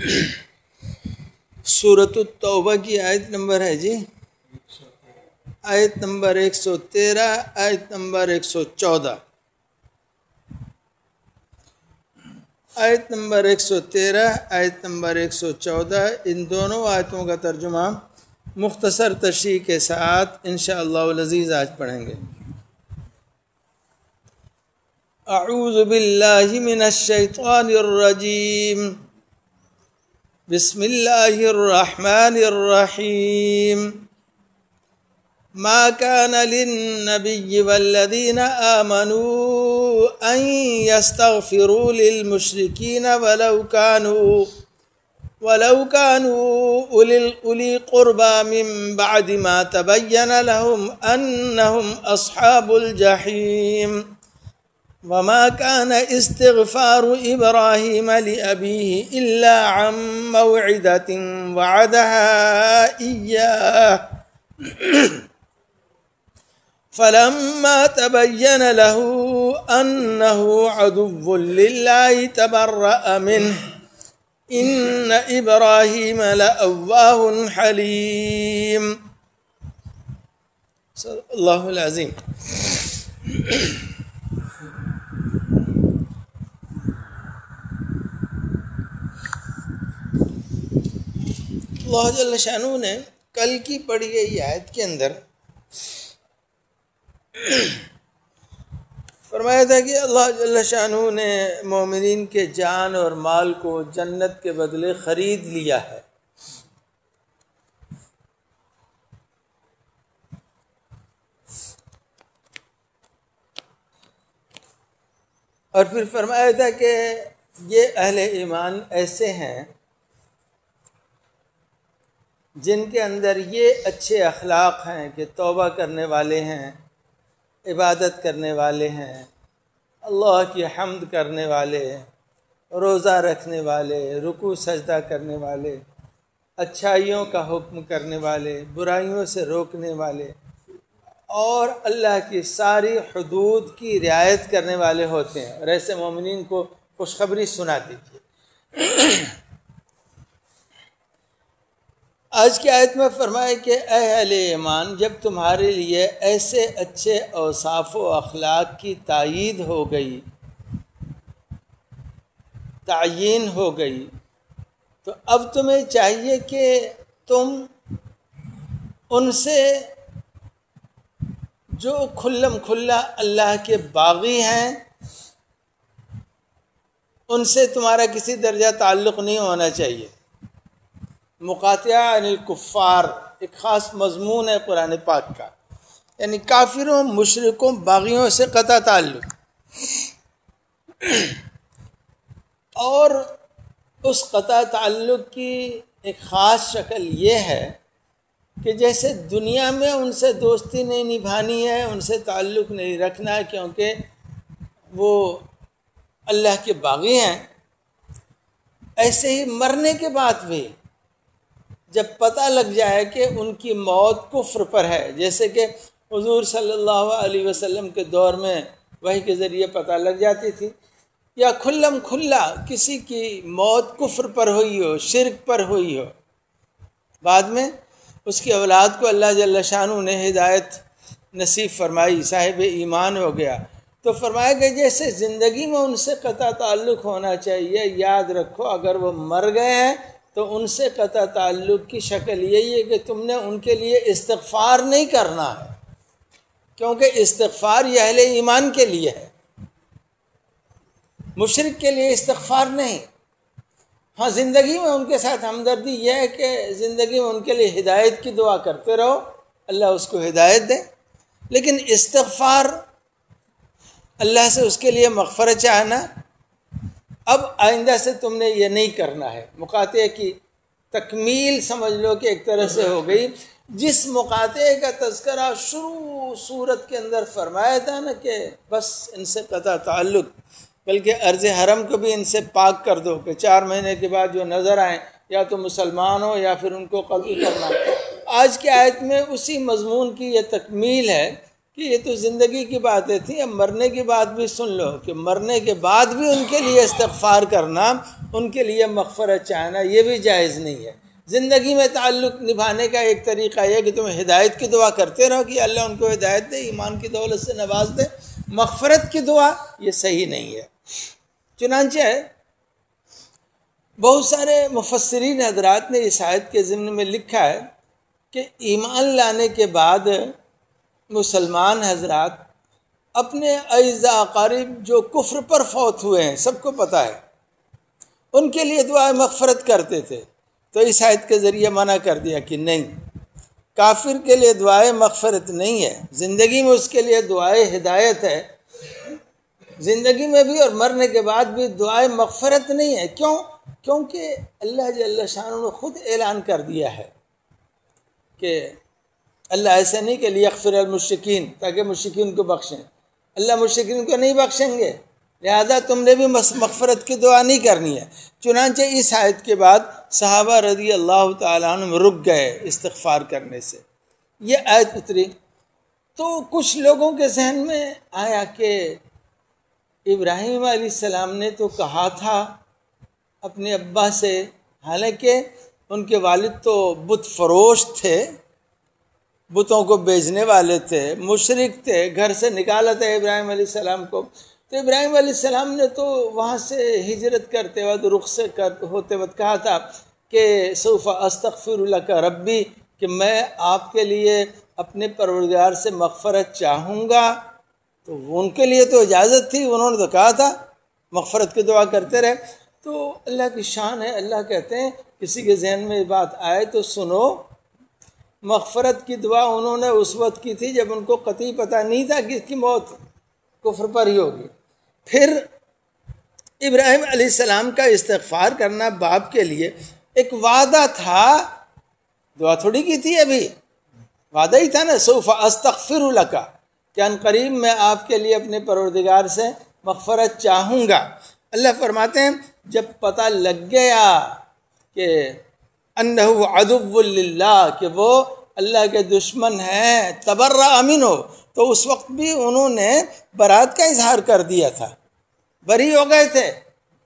سورۃ التوبہ کی آیت نمبر ہے جی، آیت نمبر 113، آیت نمبر 114۔ آیت نمبر 113، آیت نمبر 114، ان دونوں آیتوں کا ترجمہ مختصر تشریح کے ساتھ انشاءاللہ العزیز آج پڑھیں گے۔ اعوذ باللہ من الشیطان الرجیم، بسم اللہ الرحمن الرحیم۔ ما كان للنبي والذين آمنوا أن يستغفروا للمشركين ولو كانوا أولي قربى من بعد ما تبين لهم أنهم أصحاب الجحيم وما كان استغفار إبراهيم لأبيه إلا عن موعدة وعدها إياه فلما تبين له أنه عدو لله تبرأ منه إن إبراهيم لأواه حليم۔ صدق اللہ العظیم۔ اللہ جل شانہ نے کل کی پڑھی گئی آیت کے اندر فرمایا تھا کہ اللہ جل شانہ نے مومنین کے جان اور مال کو جنت کے بدلے خرید لیا ہے۔ اور پھر فرمایا تھا کہ یہ اہل ایمان ایسے ہیں جن کے اندر یہ اچھے اخلاق ہیں کہ توبہ کرنے والے ہیں، عبادت کرنے والے ہیں، اللہ کی حمد کرنے والے، روزہ رکھنے والے، رکوع سجدہ کرنے والے، اچھائیوں کا حکم کرنے والے، برائیوں سے روکنے والے، اور اللہ کی ساری حدود کی رعایت کرنے والے ہوتے ہیں۔ اور ایسے مومنین کو خوشخبری سنا دیجیے۔ آج کی آیت میں فرمائے کہ اے اہل ایمان، جب تمہارے لیے ایسے اچھے اوصاف و اخلاق کی تائید ہو گئی، تعیین ہو گئی، تو اب تمہیں چاہیے کہ تم ان سے جو کھلم کھلا اللہ کے باغی ہیں ان سے تمہارا کسی درجہ تعلق نہیں ہونا چاہیے۔ مقاطعہ عن الکفار ایک خاص مضمون ہے قرآن پاک کا، یعنی کافروں، مشرکوں، باغیوں سے قطع تعلق۔ اور اس قطع تعلق کی ایک خاص شکل یہ ہے کہ جیسے دنیا میں ان سے دوستی نہیں نبھانی ہے، ان سے تعلق نہیں رکھنا ہے کیونکہ وہ اللہ کے باغی ہیں، ایسے ہی مرنے کے بعد بھی جب پتہ لگ جائے کہ ان کی موت کفر پر ہے، جیسے کہ حضور صلی اللہ علیہ وسلم کے دور میں وحی کے ذریعے پتہ لگ جاتی تھی، یا کھلم کھلا کسی کی موت کفر پر ہوئی ہو، شرک پر ہوئی ہو، بعد میں اس کی اولاد کو اللہ جل شانہ نے ہدایت نصیب فرمائی، صاحب ایمان ہو گیا، تو فرمایا کہ جیسے زندگی میں ان سے قطع تعلق ہونا چاہیے، یاد رکھو اگر وہ مر گئے ہیں تو ان سے قطع تعلق کی شکل یہی ہے کہ تم نے ان کے لیے استغفار نہیں کرنا ہے، کیونکہ استغفار یہ اہل ایمان کے لیے ہے، مشرک کے لیے استغفار نہیں۔ ہاں، زندگی میں ان کے ساتھ ہمدردی یہ ہے کہ زندگی میں ان کے لیے ہدایت کی دعا کرتے رہو، اللہ اس کو ہدایت دے، لیکن استغفار اللہ سے اس کے لیے مغفرت چاہنا، اب آئندہ سے تم نے یہ نہیں کرنا ہے۔ مقاطعے کی تکمیل سمجھ لو کہ ایک طرح سے ہو گئی۔ جس مقاطعے کا تذکرہ شروع صورت کے اندر فرمایا تھا نا کہ بس ان سے قطع تعلق، بلکہ ارض حرم کو بھی ان سے پاک کر دو کہ 4 مہینے کے بعد جو نظر آئیں یا تو مسلمان ہو یا پھر ان کو قتل کرنا۔ آج کی آیت میں اسی مضمون کی یہ تکمیل ہے کہ یہ تو زندگی کی باتیں تھیں، اب مرنے کی بات بھی سن لو کہ مرنے کے بعد بھی ان کے لیے استغفار کرنا ان کے لیے مغفرت چاہنا یہ بھی جائز نہیں ہے۔ زندگی میں تعلق نبھانے کا ایک طریقہ یہ کہ تم ہدایت کی دعا کرتے رہو کہ اللہ ان کو ہدایت دے، ایمان کی دولت سے نواز دے۔ مغفرت کی دعا یہ صحیح نہیں ہے۔ چنانچہ بہت سارے مفسرین حضرات نے اس آیت کے ضمن میں لکھا ہے کہ ایمان لانے کے بعد مسلمان حضرات اپنے اعزاء اقارب جو کفر پر فوت ہوئے ہیں، سب کو پتہ ہے، ان کے لیے دعا مغفرت کرتے تھے۔ تو اس آیت کے ذریعے منع کر دیا کہ نہیں، کافر کے لیے دعائے مغفرت نہیں ہے، زندگی میں اس کے لیے دعائے ہدایت ہے، زندگی میں بھی اور مرنے کے بعد بھی دعائے مغفرت نہیں ہے۔ کیوں؟ کیونکہ اللہ جل شانہ نے خود اعلان کر دیا ہے کہ اللہ ایسے نہیں کہ لیغفر المشرکین، تاکہ مشرکین کو بخشیں، اللہ مشرکین کو نہیں بخشیں گے، لہذا تم نے بھی مغفرت کی دعا نہیں کرنی ہے۔ چنانچہ اس آیت کے بعد صحابہ رضی اللہ تعالیٰ عنہ رک گئے استغفار کرنے سے۔ یہ آیت اتری تو کچھ لوگوں کے ذہن میں آیا کہ ابراہیم علیہ السلام نے تو کہا تھا اپنے ابا سے، حالانکہ ان کے والد تو بت فروش تھے، بتوں کو بیچنے والے تھے، مشرک تھے، گھر سے نکالا تھا ابراہیم علیہ السلام کو۔ تو ابراہیم علیہ السلام نے تو وہاں سے ہجرت کرتے وقت، رخصت ہوتے وقت کہا تھا کہ سوف استغفر لک ربی، کہ میں آپ کے لیے اپنے پروردگار سے مغفرت چاہوں گا۔ تو ان کے لیے تو اجازت تھی، انہوں نے تو کہا تھا، مغفرت کی دعا کرتے رہے۔ تو اللہ کی شان ہے، اللہ کہتے ہیں کسی کے ذہن میں یہ بات آئے تو سنو، مغفرت کی دعا انہوں نے اس وقت کی تھی جب ان کو قطعی پتہ نہیں تھا کہ اس کی موت کفر پر ہی ہوگی۔ پھر ابراہیم علیہ السلام کا استغفار کرنا باپ کے لیے ایک وعدہ تھا، دعا تھوڑی کی تھی، ابھی وعدہ ہی تھا نا، سوف استغفر لک، کہ ان قریب میں آپ کے لیے اپنے پروردگار سے مغفرت چاہوں گا۔ اللہ فرماتے ہیں جب پتہ لگ گیا کہ انہ عدو للہ، کہ وہ اللہ کے دشمن ہیں، تبرأ منہ، تو اس وقت بھی انہوں نے برات کا اظہار کر دیا تھا، بری ہو گئے تھے،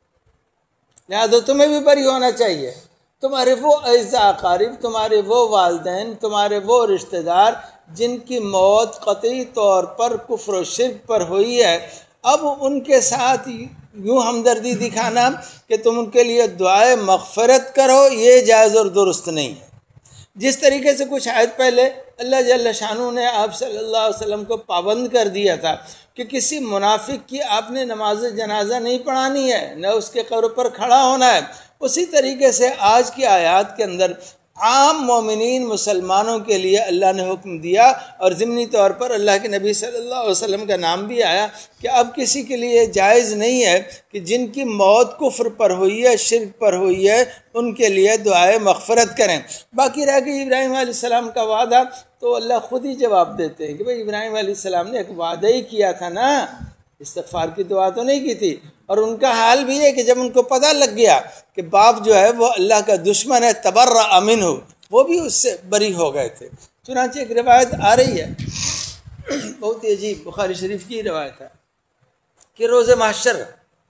لہذا تمہیں بھی بری ہونا چاہیے۔ تمہارے وہ اعزاء اقارب، تمہارے وہ والدین، تمہارے وہ رشتہ دار جن کی موت قطعی طور پر کفر و شرک پر ہوئی ہے، اب ان کے ساتھ یوں ہمدردی دکھانا کہ تم ان کے لیے دعائے مغفرت کرو، یہ جائز اور درست نہیں ہے۔ جس طریقے سے کچھ آیت پہلے اللہ جل شانہ نے آپ صلی اللہ علیہ وسلم کو پابند کر دیا تھا کہ کسی منافق کی آپ نے نماز جنازہ نہیں پڑھانی ہے، نہ اس کے قبر پر کھڑا ہونا ہے، اسی طریقے سے آج کی آیات کے اندر عام مومنین مسلمانوں کے لیے اللہ نے حکم دیا، اور ضمنی طور پر اللہ کے نبی صلی اللہ علیہ وسلم کا نام بھی آیا کہ اب کسی کے لیے جائز نہیں ہے کہ جن کی موت کفر پر ہوئی ہے، شرک پر ہوئی ہے، ان کے لیے دعائے مغفرت کریں۔ باقی رہ گئی ابراہیم علیہ السلام کا وعدہ، تو اللہ خود ہی جواب دیتے ہیں کہ بھئی ابراہیم علیہ السلام نے ایک وعدہ ہی کیا تھا نا، استغفار کی دعا تو نہیں کی تھی۔ اور ان کا حال بھی ہے کہ جب ان کو پتہ لگ گیا کہ باپ جو ہے وہ اللہ کا دشمن ہے، تبرأ منہ، وہ بھی اس سے بری ہو گئے تھے۔ چنانچہ ایک روایت آ رہی ہے بہت ہی عجیب، بخاری شریف کی روایت ہے کہ روز محشر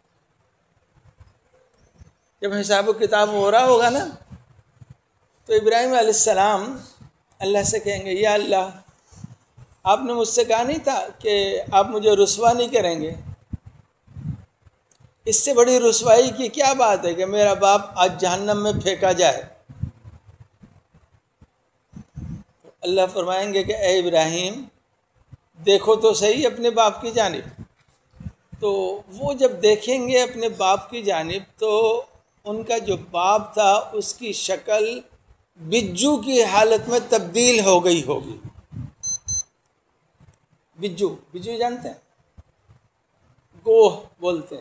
جب حساب و کتاب ہو رہا ہوگا نا، تو ابراہیم علیہ السلام اللہ سے کہیں گے، یا اللہ، آپ نے مجھ سے کہا نہیں تھا کہ آپ مجھے رسوا نہیں کریں گے؟ اس سے بڑی رسوائی کی کیا بات ہے کہ میرا باپ آج جہنم میں پھینکا جائے؟ اللہ فرمائیں گے کہ اے ابراہیم، دیکھو تو صحیح اپنے باپ کی جانب۔ تو وہ جب دیکھیں گے اپنے باپ کی جانب تو ان کا جو باپ تھا اس کی شکل بجو کی حالت میں تبدیل ہو گئی ہوگی۔ بجو جانتے ہیں؟ گوہ بولتے ہیں۔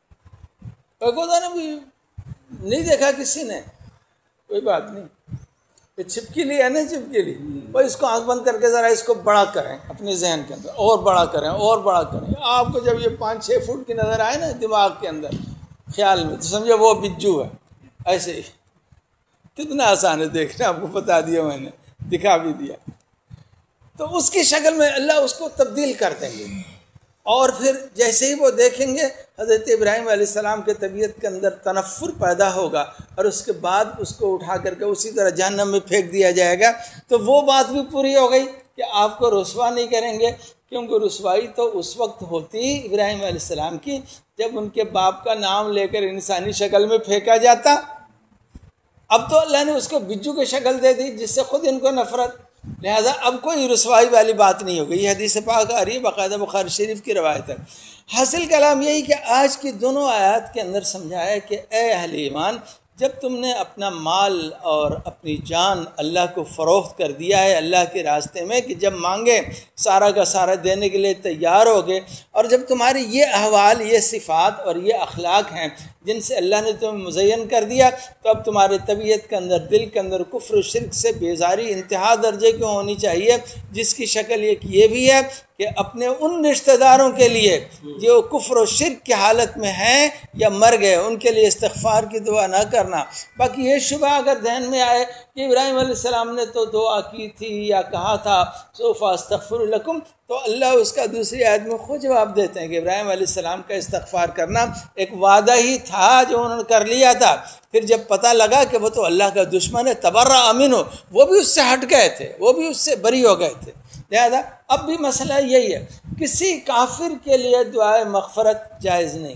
نہیں دیکھا کسی نے، کوئی بات نہیں، یہ چھپکلی ہے نا، چھپکلی، وہ اس کو آنکھ بند کر کے ذرا اس کو بڑا کریں اپنے ذہن کے اندر، اور بڑا کریں اور بڑا کریں، آپ کو جب یہ 5-6 فٹ کی نظر آئے نا دماغ کے اندر خیال میں، تو سمجھو وہ بجو ہے۔ ایسے ہی کتنا آسان ہے دیکھنا، آپ کو بتا دیا میں نے، دکھا بھی دیا۔ تو اس کی شکل میں اللہ اس کو تبدیل کر دیں گے۔ اور پھر جیسے ہی وہ دیکھیں گے حضرت ابراہیم علیہ السلام کے طبیعت کے اندر تنفر پیدا ہوگا اور اس کے بعد اس کو اٹھا کر کے اسی طرح جہنم میں پھینک دیا جائے گا، تو وہ بات بھی پوری ہو گئی کہ آپ کو رسوا نہیں کریں گے، کیونکہ رسوائی تو اس وقت ہوتی ابراہیم علیہ السلام کی جب ان کے باپ کا نام لے کر انسانی شکل میں پھینکا جاتا۔ اب تو اللہ نے اس کو بجو کی شکل دے دی جس سے خود ان کو نفرت، لہذا اب کوئی رسوائی والی بات نہیں ہوگی۔ یہ حدیث پاک آ رہی ہے، باقاعدہ بخاری شریف کی روایت ہے۔ حاصل کلام یہی کہ آج کی دونوں آیات کے اندر سمجھایا کہ اے اہل ایمان، جب تم نے اپنا مال اور اپنی جان اللہ کو فروخت کر دیا ہے اللہ کے راستے میں کہ جب مانگے سارا کا سارا دینے کے لیے تیار ہوگے، اور جب تمہاری یہ احوال، یہ صفات اور یہ اخلاق ہیں جن سے اللہ نے تمہیں مزین کر دیا، تو اب تمہارے طبیعت کے اندر، دل کے اندر کفر و شرک سے بیزاری انتہا درجے کی ہونی چاہیے، جس کی شکل ایک یہ بھی ہے کہ اپنے ان رشتہ داروں کے لیے جو کفر و شرک کی حالت میں ہیں یا مر گئے، ان کے لیے استغفار کی دعا نہ کرنا۔ باقی یہ شبہ اگر ذہن میں آئے کہ ابراہیم علیہ السلام نے تو دعا کی تھی یا کہا تھا سوف استغفر لکم، تو اللہ اس کا دوسری آیت میں خود جواب دیتے ہیں کہ ابراہیم علیہ السلام کا استغفار کرنا ایک وعدہ ہی تھا جو انہوں نے کر لیا تھا۔ پھر جب پتہ لگا کہ وہ تو اللہ کا دشمن ہے، تبرأ منہ، وہ بھی اس سے ہٹ گئے تھے، وہ بھی اس سے بری ہو گئے تھے۔ لہذا اب بھی مسئلہ یہی ہے، کسی کافر کے لیے دعائے مغفرت جائز نہیں،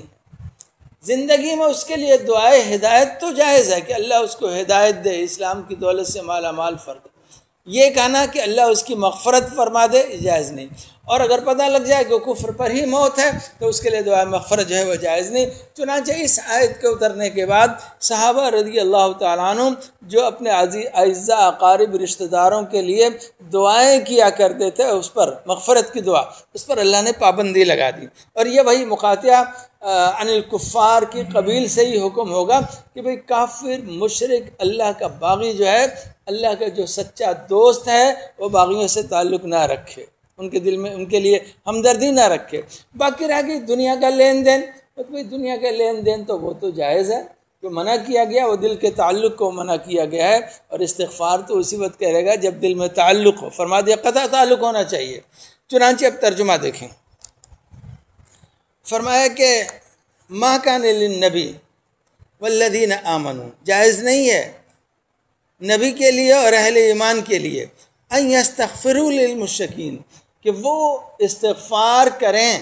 زندگی میں اس کے لیے دعائے ہدایت تو جائز ہے کہ اللہ اس کو ہدایت دے، اسلام کی دولت سے مالا مال فرق، یہ کہنا کہ اللہ اس کی مغفرت فرما دے جائز نہیں۔ اور اگر پتہ لگ جائے کہ کفر پر ہی موت ہے تو اس کے لیے دعائے مغفرت جو ہے وہ جائز نہیں۔ چنانچہ اس آیت کے اترنے کے بعد صحابہ رضی اللہ تعالیٰ عنہ جو اپنے اعزاء اقارب رشتہ داروں کے لیے دعائیں کیا کرتے تھے، اس پر مغفرت کی دعا، اس پر اللہ نے پابندی لگا دی، اور یہ وہی مقاطعہ عن الکفار کی قبیل سے ہی حکم ہوگا کہ بھئی کافر مشرک اللہ کا باغی جو ہے، اللہ کا جو سچا دوست ہے، وہ باغیوں سے تعلق نہ رکھے، ان کے دل میں ان کے لیے ہمدردی نہ رکھے۔ باقی رہ گئی دنیا کا لین دین، تو بھئی دنیا کا لین دین تو وہ تو جائز ہے، جو منع کیا گیا وہ دل کے تعلق کو منع کیا گیا ہے، اور استغفار تو اسی وقت کرے گا جب دل میں تعلق ہو، فرما دیا قطع تعلق ہونا چاہیے۔ چنانچہ اب ترجمہ دیکھیں، فرمایا کہ ما کان للنبی والذین آمنوا، جائز نہیں ہے نبی کے لیے اور اہل ایمان کے لیے ان یستغفروا للمشرکین، کہ وہ استغفار کریں،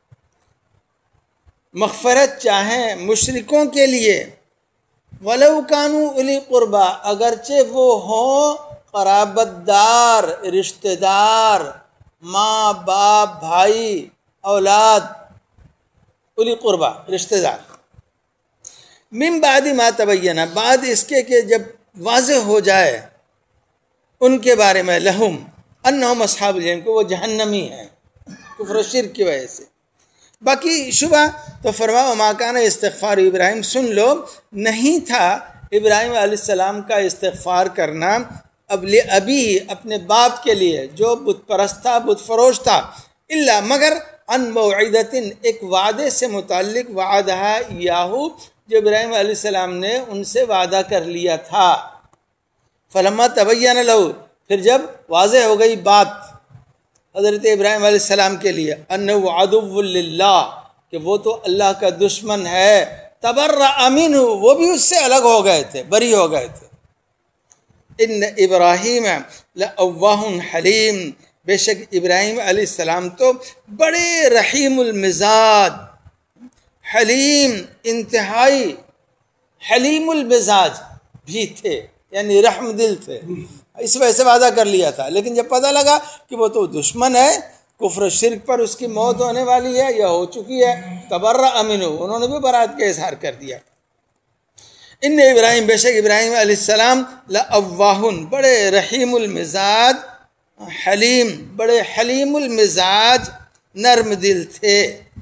مغفرت چاہیں مشرکوں کے لیے، ولو کانوا اولی قربا، اگرچہ وہ ہوں قرابت دار، رشتہ دار، ماں باپ بھائی اولاد، اولی قربا رشتہ دار، من بعد ما تبین، بعد اس کے کہ جب واضح ہو جائے ان کے بارے میں، لہم انہم اصحاب الجحیم، کو وہ جہنمی ہیں کفر و شرک کی وجہ سے۔ باقی شبہ تو فرماؤ ما کان استغفار ابراہیم، سن لو نہیں تھا ابراہیم علیہ السلام کا استغفار کرنا ابھی اپنے باپ کے لیے جو بت پرست تھا، بت فروش تھا، الا مگر ان موعدۃ، ایک وعدے سے متعلق، وعدہ یاہو، جو ابراہیم علیہ السلام نے ان سے وعدہ کر لیا تھا، فلما تبین لہ، پھر جب واضح ہو گئی بات حضرت ابراہیم علیہ السلام کے لیے، انہ عدو للہ، کہ وہ تو اللہ کا دشمن ہے، تبرأ منہ، وہ بھی اس سے الگ ہو گئے تھے، بری ہو گئے تھے۔ ان ابراہیم لأواہ حلیم، بے شک ابراہیم علیہ السلام تو بڑے رحیم المزاج، حلیم انتہائی حلیم المزاج بھی تھے، یعنی رحم دل تھے، اس وجہ سے وعدہ کر لیا تھا، لیکن جب پتہ لگا کہ وہ تو دشمن ہے، کفر و شرک پر اس کی موت ہونے والی ہے یا ہو چکی ہے، تبرأ منہ، انہوں نے بھی برات کا اظہار کر دیا۔ ان ابراہیم، بے شک ابراہیم علیہ السلام لأواہ، بڑے رحیم المزاج، حلیم، بڑے حلیم المزاج، نرم دل تھے۔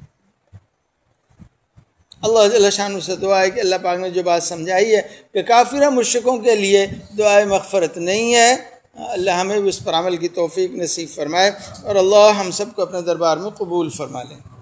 اللہ جل شانہ سے دعا ہے کہ اللہ پاک نے جو بات سمجھائی ہے کہ کافر مشرکوں کے لیے دعائے مغفرت نہیں ہے، اللہ ہمیں بھی اس پر عمل کی توفیق نصیب فرمائے، اور اللہ ہم سب کو اپنے دربار میں قبول فرما لیں۔